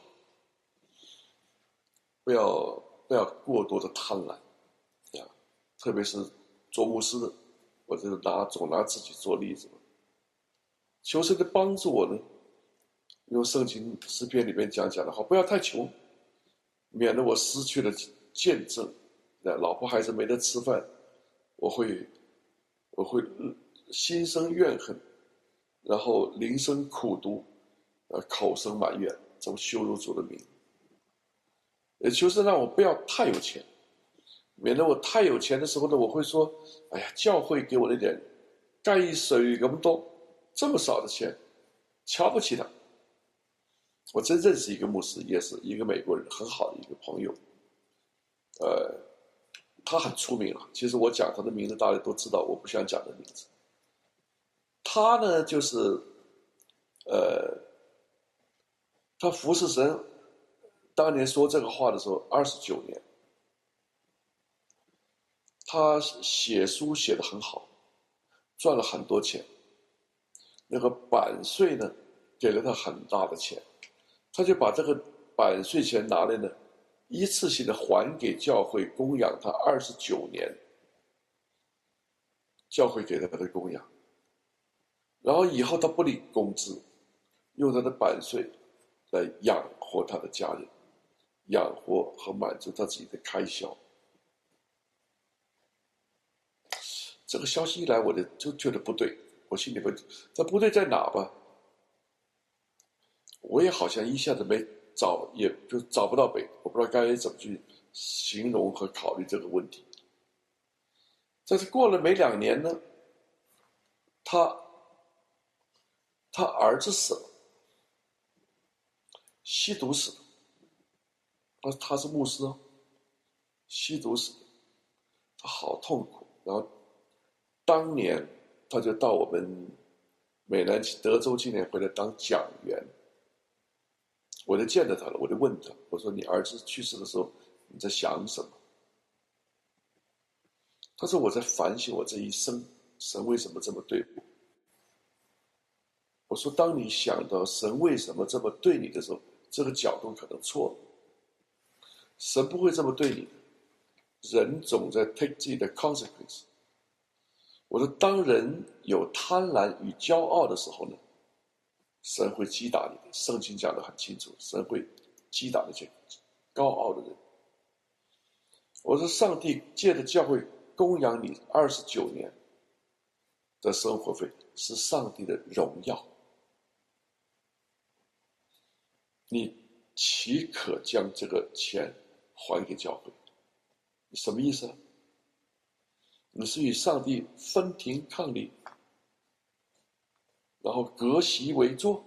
不要不要过多的贪婪呀。特别是做牧师的，我就拿总拿自己做例子。求神的帮助我呢，用圣经诗篇里面讲讲的话，不要太穷，免得我失去了见证。老婆孩子没得吃饭，我会我会心生怨恨，然后灵生苦毒，呃，口生埋怨，这么羞辱主的名。也就是让我不要太有钱，免得我太有钱的时候呢，我会说，哎呀，教会给我那点计水咁多，这么少的钱，瞧不起他。我真认识一个牧师，也是一个美国人，很好的一个朋友。 呃，他很出名了。其实我讲他的名字，大家都知道，我不想讲的名字。他呢，就是呃，他服侍神，当年说这个话的时候，二十九年。他写书写得很好，赚了很多钱。那个版税呢，给了他很大的钱，他就把这个版税钱拿来呢，一次性的还给教会，供养他二十九年。教会给他的供养，然后以后他不领工资，用他的版税来养活他的家人，养活和满足他自己的开销。这个消息一来，我的就觉得不对，我心里边这不对在哪吧？我也好像一下子没找，也就找不到北，我不知道该怎么去形容和考虑这个问题。但是过了没两年呢，他他儿子死了，吸毒死了。他他是牧师哦，吸毒死了，他好痛苦。然后当年他就到我们美南德州青年会来当讲员，我就见着他了，我就问他，我说你儿子去世的时候你在想什么？他说我在反省我这一生，神为什么这么对我？我说当你想到神为什么这么对你的时候，这个角度可能错了。神不会这么对你的，人总在 take 自己的 consequence。我说当人有贪婪与骄傲的时候呢，神会击打你的。圣经讲得很清楚，神会击打那些高傲的人。我说上帝借着教会供养你二十九年的生活费，是上帝的荣耀。你岂可将这个钱还给教会？你什么意思啊？你是与上帝分庭抗礼，然后隔席为坐？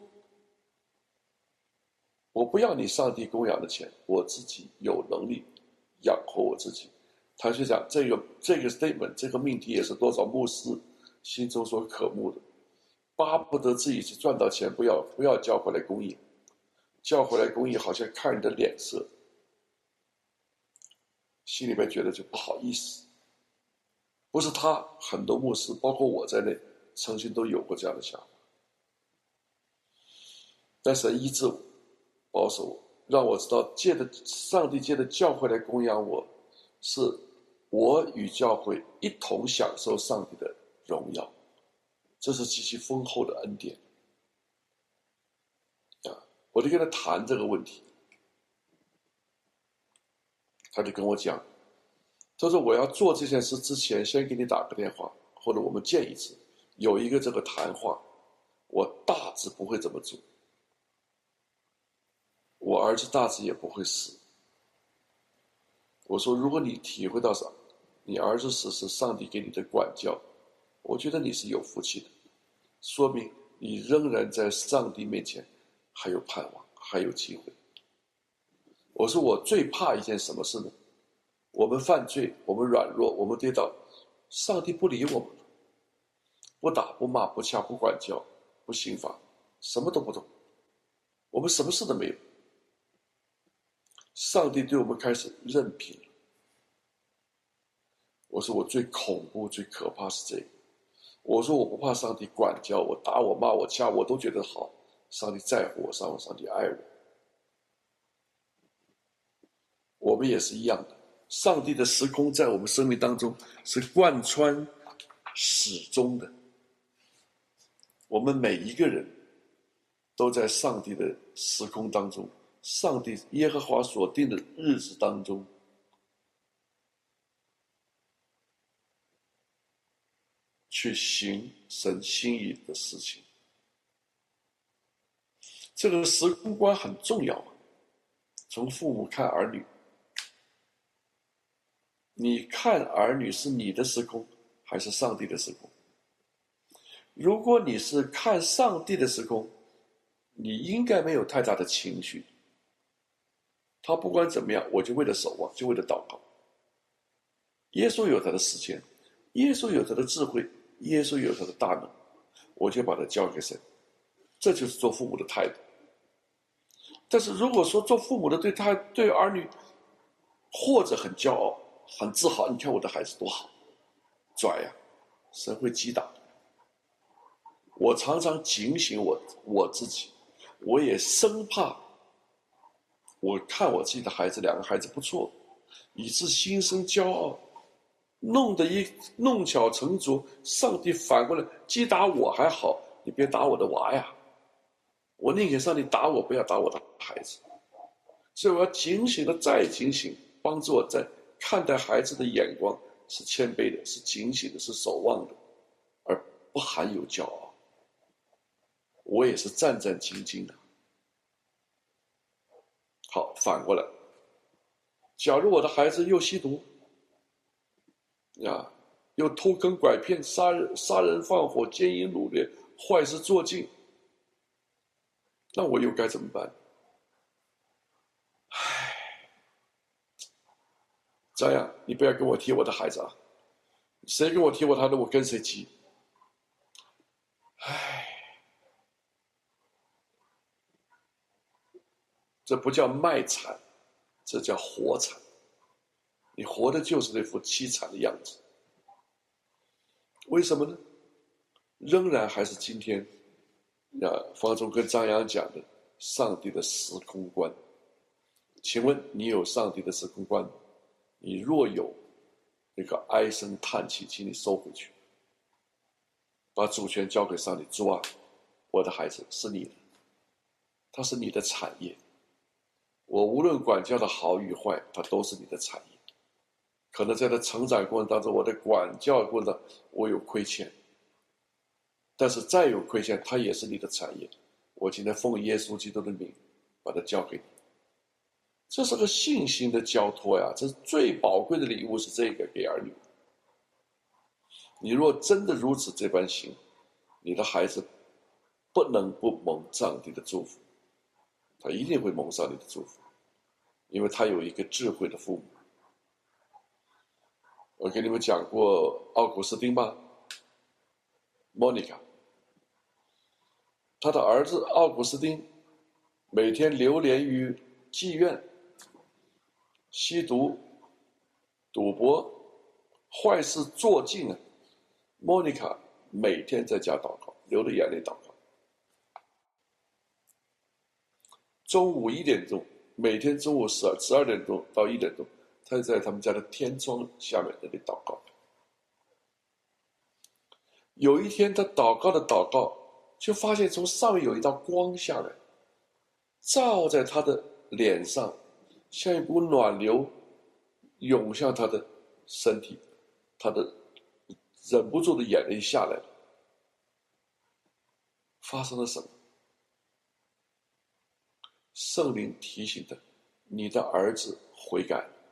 我不要你上帝供养的钱，我自己有能力养活我自己。谭学长，这个这个 statement 这个命题也是多少牧师心中所渴慕的，巴不得自己去赚到钱，不要不要交回来公益，交回来公益好像看人的脸色，心里面觉得就不好意思。不是他，很多牧师包括我在内曾经都有过这样的想法。但神医治我，保守我，让我知道借着上帝借着教会来供养我，是我与教会一同享受上帝的荣耀，这是极其丰厚的恩典啊！我就跟他谈这个问题，他就跟我讲，他说我要做这件事之前，先给你打个电话，或者我们见一次，有一个这个谈话，我大致不会这么做，我儿子大致也不会死。我说如果你体会到啥，你儿子死是上帝给你的管教，我觉得你是有福气的，说明你仍然在上帝面前还有盼望，还有机会。我说我最怕一件什么事呢？我们犯罪，我们软弱，我们跌倒，上帝不理我们了，不打不骂不掐不管教不刑罚，什么都不懂，我们什么事都没有。上帝对我们开始任凭了。我说我最恐怖最可怕是这个。我说我不怕上帝管教我，打我骂我掐我都觉得好，上帝在乎我，上帝爱我。我们也是一样的，上帝的时空在我们生命当中是贯穿始终的。我们每一个人都在上帝的时空当中，上帝耶和华所定的日子当中，去行神心意的事情。这个时空观很重要。从父母看儿女，你看儿女是你的时空还是上帝的时空？如果你是看上帝的时空，你应该没有太大的情绪。他不管怎么样，我就为了守望，就为了祷告， 耶稣有他的时间，耶稣有他的智慧，耶稣有他的大能，我就把它交给神。这就是做父母的态度。但是如果说做父母的对他对儿女，或者很骄傲、很自豪，你看我的孩子多好，拽呀，神会击打。我常常警醒我我自己，我也生怕我看我自己的孩子，两个孩子不错，以致心生骄傲，弄得一弄巧成拙，上帝反过来击打我还好，你别打我的娃呀！我宁可上帝打我，不要打我的孩子。所以我要警醒的再警醒，帮助我在看待孩子的眼光是谦卑的，是警醒的，是守望的，而不含有骄傲。我也是战战兢兢的。好，反过来，假如我的孩子又吸毒啊，又偷坑拐骗、杀人、杀人放火、奸淫掳掠、坏事做尽，那我又该怎么办？唉，这样你不要跟我提我的孩子啊！谁跟我提我孩子，我跟谁急。唉，这不叫卖惨，这叫活惨。你活的就是那副凄惨的样子。为什么呢？仍然还是今天啊，方中跟张扬讲的上帝的时空观。请问你有上帝的时空观吗？你若有，那个唉声叹气，请你收回去，把主权交给上帝。主啊，我的孩子是你的，他是你的产业。我无论管教的好与坏，他都是你的产业。可能在他成长过程当中，我的管教过程当中我有亏欠，但是再有亏欠，他也是你的产业。我今天奉耶稣基督的名，把它交给你。这是个信心的交托呀，这是最宝贵的礼物，是这个给儿女。你若真的如此这般行，你的孩子不能不蒙上帝的祝福，他一定会蒙上帝的祝福，因为他有一个智慧的父母。我给你们讲过奥古斯丁吧，莫妮卡，他的儿子奥古斯丁每天流连于妓院，吸毒、赌博、坏事做尽啊。莫妮卡每天在家祷告，流着眼泪祷告。中午一点钟，每天中午十二十二点钟到一点钟，他就在他们家的天窗下面那里祷告。有一天，他祷告的祷告，就发现从上面有一道光下来，照在他的脸上，像一股暖流涌向他的身体，他的忍不住的眼泪下来了。发生了什么？圣灵提醒他，你的儿子悔改了。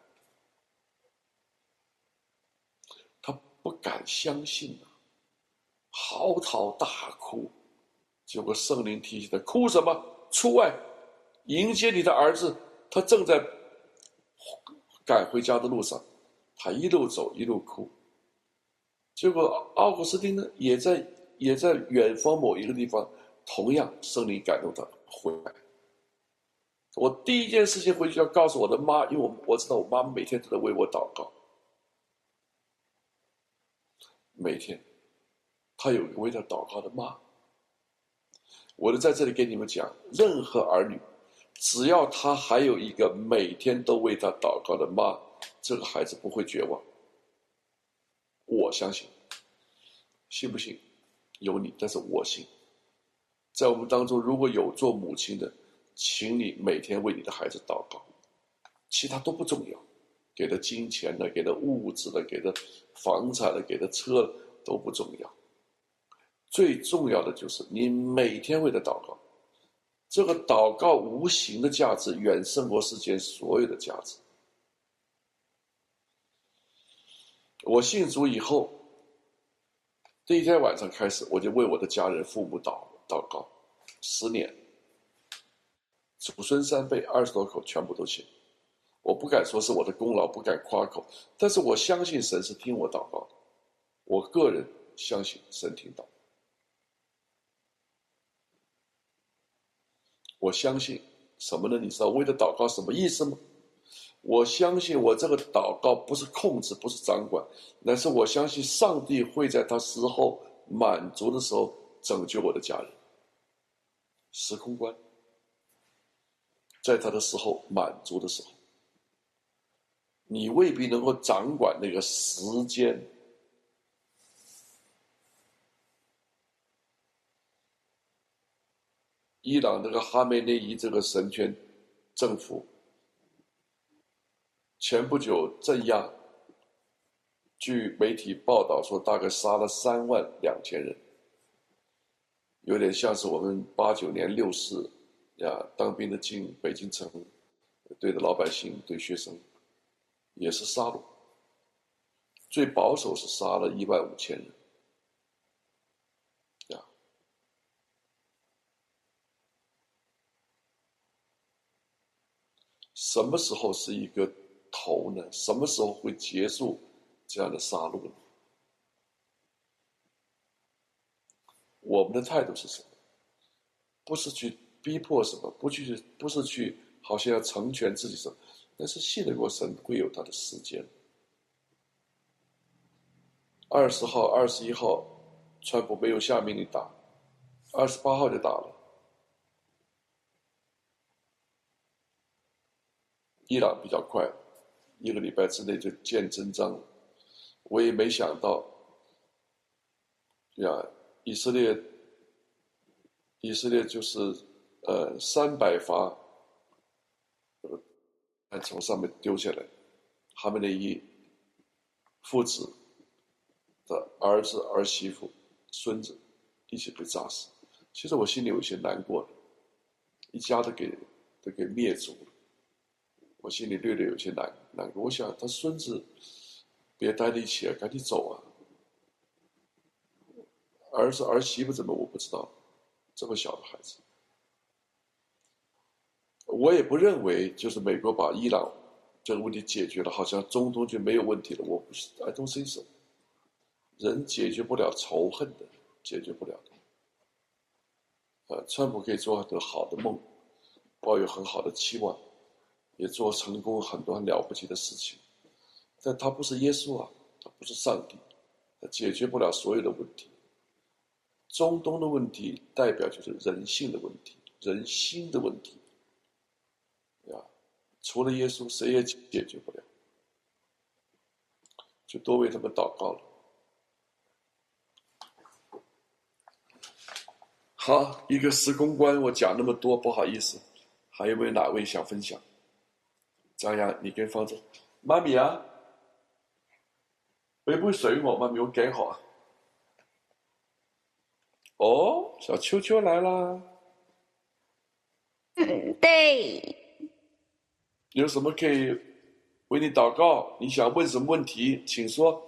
他不敢相信啊，嚎啕大哭。结果圣灵提醒他，哭什么？出外迎接你的儿子，他正在赶回家的路上。他一路走一路哭。结果奥古斯丁呢，也在也在远方某一个地方，同样圣灵感动他回来。我第一件事情回去要告诉我的妈，因为我我知道我妈每天都在为我祷告，每天她有一个为她祷告的妈。我就在这里给你们讲，任何儿女，只要他还有一个每天都为他祷告的妈，这个孩子不会绝望。我相信，信不信由你，但是我信。在我们当中，如果有做母亲的，请你每天为你的孩子祷告，其他都不重要，给他金钱的，给他物质的，给他房产的，给他车的都不重要。最重要的就是你每天为他祷告，这个祷告无形的价值远胜过世间所有的价值。我信主以后，第一天晚上开始，我就为我的家人父母祷祷告，十年，祖孙三辈二十多口全部都信。 我不敢说是我的功劳，不敢夸口，但是我相信神是听我祷告的，我个人相信神听祷告。我相信什么呢？你知道为了祷告什么意思吗？我相信我这个祷告不是控制，不是掌管，乃是我相信上帝会在他时候满足的时候拯救我的家人。时空观，在他的时候满足的时候，你未必能够掌管那个时间。伊朗这个哈梅内伊这个神权政府，前不久镇压，据媒体报道说，大概杀了三万两千人，有点像是我们八九年六四呀，当兵的进北京城，对着老百姓、对学生，也是杀戮。最保守是杀了一万五千人。什么时候是一个头呢？什么时候会结束这样的杀戮呢？我们的态度是什么？不是去逼迫什么，不去，不是去好像要成全自己什么，但是信得过神会有他的时间。二十号、二十一号，川普没有下命令打，二十八号就打了。伊朗比较快，一个礼拜之内就见真章了。我也没想到，呀，以色列，以色列就是呃三百发，呃，从上面丢下来，哈梅内伊父子的儿子、儿媳妇、孙子一起被炸死。其实我心里有些难过的，一家都给都给灭族了。我心里略略有些难难过，我想他孙子别待在一起了，赶紧走啊！儿子儿媳妇怎么我不知道，这么小的孩子，我也不认为就是美国把伊朗这个问题解决了，好像中东就没有问题了。我不是 I don't think so， 人解决不了仇恨的，解决不了的。呃，川普可以做很多好的梦，抱有很好的期望。也做成功很多很了不起的事情，但他不是耶稣啊，他不是上帝，他解决不了所有的问题。中东的问题代表就是人性的问题，人心的问题，呀，除了耶稣，谁也解决不了，就多为他们祷告了。好，一个时空观，我讲那么多，不好意思，还有没有哪位想分享？张扬，你跟方舟，妈咪啊，俾杯水我，妈咪我頸渴啊。哦，小秋秋来啦。 嗯，对。 有什么可以为你祷告？你想问什么问题，请说。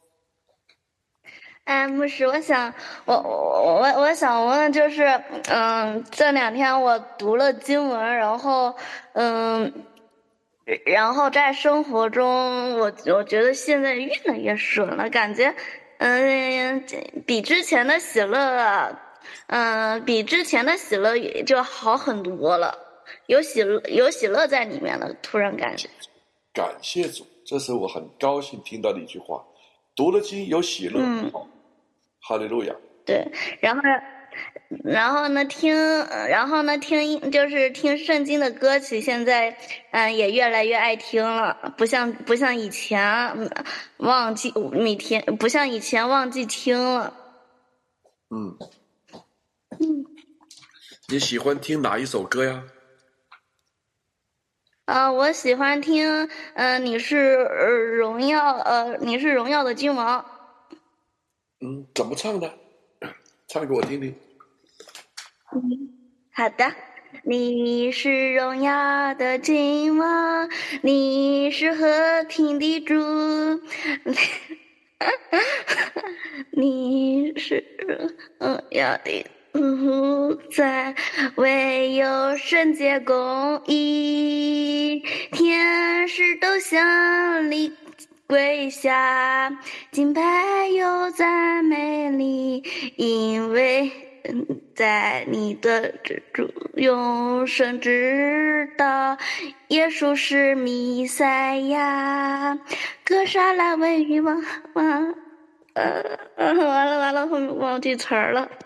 哎，牧师，我想，我我我我想问，就是，嗯，这两天我读了经文，然后，嗯。然后在生活中，我我觉得现在越来越顺了，感觉，嗯，比之前的喜乐，嗯，比之前的喜乐就好很多了，有喜有喜乐在里面了，突然感觉。 感谢主，这是我很高兴听到的一句话，读了经有喜乐， 嗯， 哈利路亚。 对，然后。然后呢，听，然后呢，听，就是听圣经的歌曲，现在，嗯，也越来越爱听了，不像不像以前忘记每天，不像以前忘记听了。 嗯，嗯，你喜欢听哪一首歌呀？ 呃，我喜欢听，嗯、呃，你是荣耀，呃，你是荣耀的君王。 嗯，怎么唱的？唱给我听听。 嗯，好的。你是荣耀的君王，你是和平的主，你是荣耀的不在，唯有圣洁公义，天使都向你跪下，敬拜又赞美你，因为在你的主永生之道，耶稣是弥赛亚，格沙拉位于忘忘，呃，完了完了，后面忘记词儿了。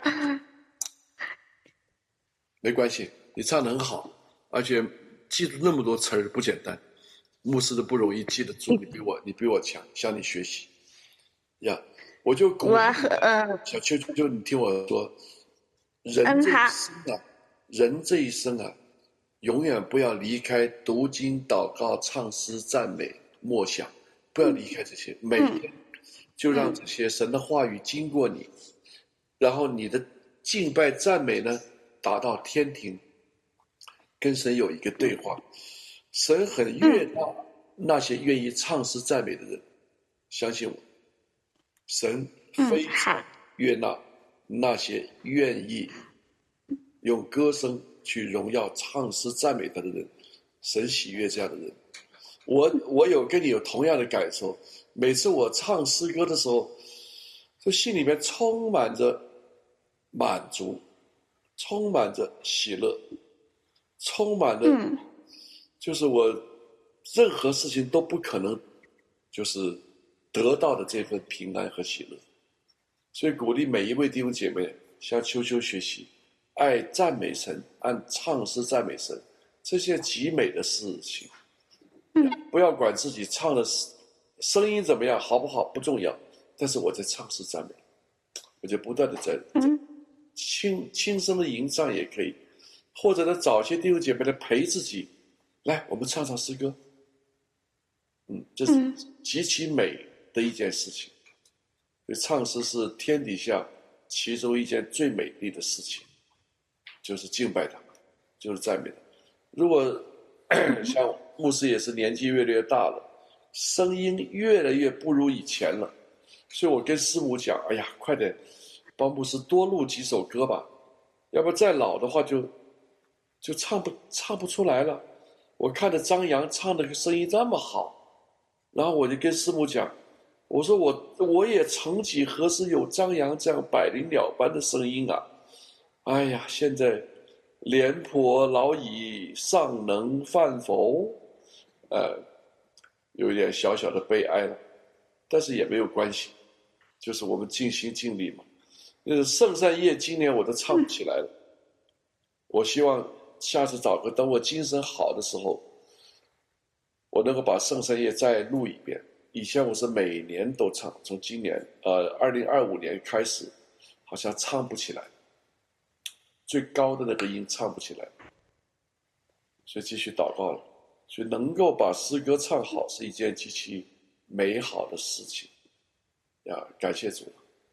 没关系，你唱得很好，而且记住那么多词儿不简单，牧师都不容易记得住。你比我，你比我强，向你学习呀！我就鼓励嗯， 小秋秋，你听我说，人这一生啊，人这一生啊，永远不要离开读经、祷告、唱诗、赞美、默想，不要离开这些，每天就让这些神的话语经过你，然后你的敬拜赞美呢，达到天庭，跟神有一个对话。神很悦纳那些愿意唱诗赞美的人，相信我，神非常悦纳那些愿意用歌声去荣耀唱诗赞美他的人，神喜悦这样的人。我我有跟你有同样的感受，每次我唱诗歌的时候，就心里面充满着满足，充满着喜乐，充满着就是我任何事情都不可能就是得到的这份平安和喜乐。所以鼓励每一位弟兄姐妹向秋秋学习，爱赞美神，按唱诗赞美神，这些极美的事情。不要管自己唱的声音怎么样好不好不重要，但是我在唱诗赞美，我就不断的在轻轻声的吟唱也可以，或者呢找些弟兄姐妹来陪自己，来我们唱唱诗歌。嗯，这是极其美的一件事情。所以唱诗是天底下其中一件最美丽的事情，就是敬拜他，就是赞美他。如果像牧师也是年纪越来越大了，声音越来越不如以前了，所以我跟师母讲，哎呀，快点帮牧师多录几首歌吧，要不再老的话就就唱不唱不出来了。我看着张扬唱的声音这么好，然后我就跟师母讲，我说我我也曾几何时有张扬这样百灵鸟般的声音啊！哎呀，现在廉颇老矣，尚能饭否？呃，有一点小小的悲哀了，但是也没有关系，就是我们尽心尽力嘛。那个圣善夜今年我都唱不起来了，我希望下次找个等我精神好的时候，我能够把圣善夜再录一遍。以前我是每年都唱，从今年呃二零二五年开始，好像唱不起来，最高的那个音唱不起来，所以继续祷告了。所以能够把诗歌唱好是一件极其美好的事情呀，感谢主。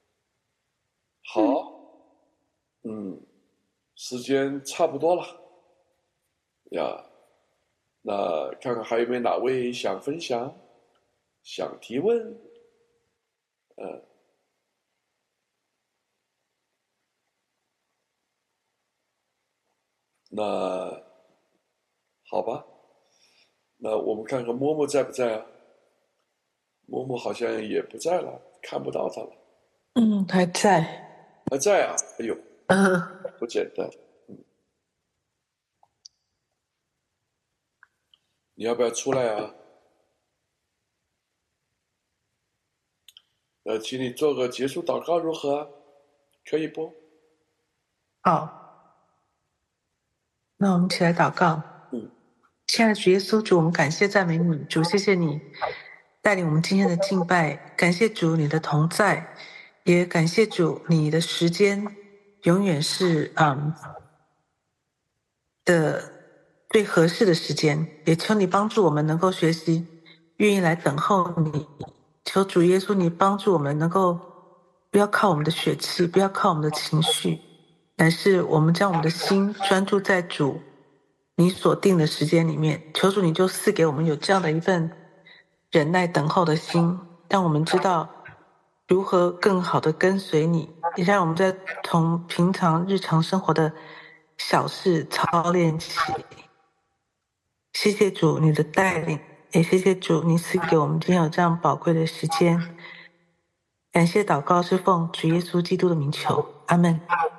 好，嗯，时间差不多了呀，那看看还有没有哪位想分享、想提问？嗯，那好吧。那我们看看默默在不在啊？默默好像也不在了，看不到他了。 嗯，还在， 还在啊？哎呦， 嗯， 不简单。嗯，你要不要出来啊？呃，请你做个结束祷告如何啊？可以不？ 好，那我们一起来祷告。 嗯， 亲爱的主耶稣，主，我们感谢赞美你，主，谢谢你带领我们今天的敬拜，感谢主你的同在，也感谢主你的时间永远是嗯的最合适的时间，也求你帮助我们能够学习，愿意来等候你。求主耶稣你帮助我们能够不要靠我们的血气，不要靠我们的情绪，乃是我们将我们的心专注在主你所定的时间里面。求主你就赐给我们有这样的一份忍耐等候的心，让我们知道如何更好的跟随你， 也让我们在从平常日常生活的小事操练起。谢谢主你的带领，也谢谢主你赐给我们今天有这样宝贵的时间。感谢祷告是奉主耶稣基督的名求，阿门。